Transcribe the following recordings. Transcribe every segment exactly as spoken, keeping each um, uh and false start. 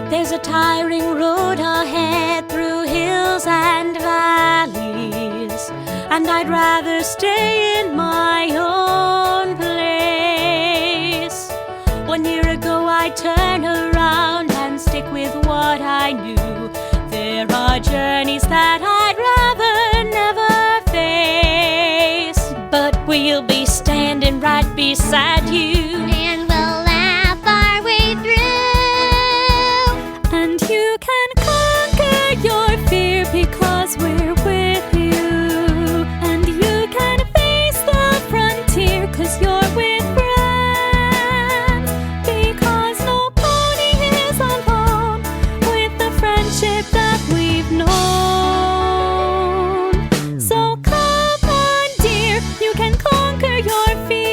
There's a tiring road ahead through hills and valleys, and I'd rather stay in my own place. One year ago I'd turn around and stick with what I knew. There are journeys that I'd rather never face, but we'll be standing right beside you, and we'll laugh our way through. And you can conquer your fear because we're with you. And you can face the frontier cause you're with friends. Because nobody is alone with the friendship that we've known. So come on dear, you can conquer your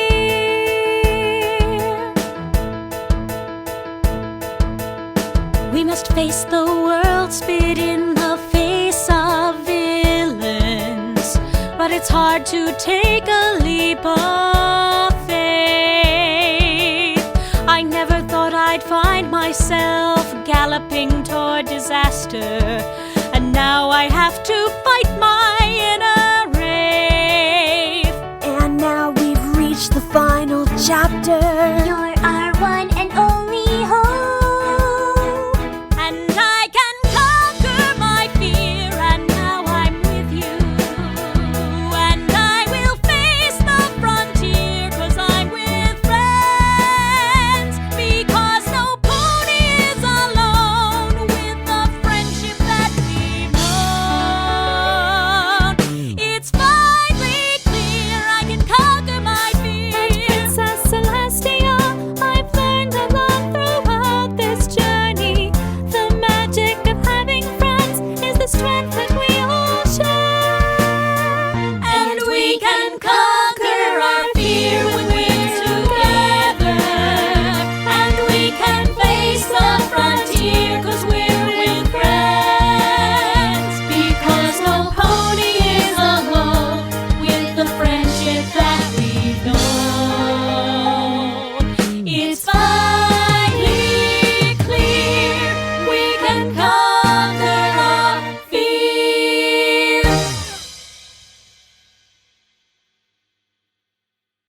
fear. We must face the world, spit in the face of villains, but it's hard to take a leap of faith. I never thought I'd find myself galloping toward disaster, and now I have to fight my inner rave. And now we've reached the final chapter. You're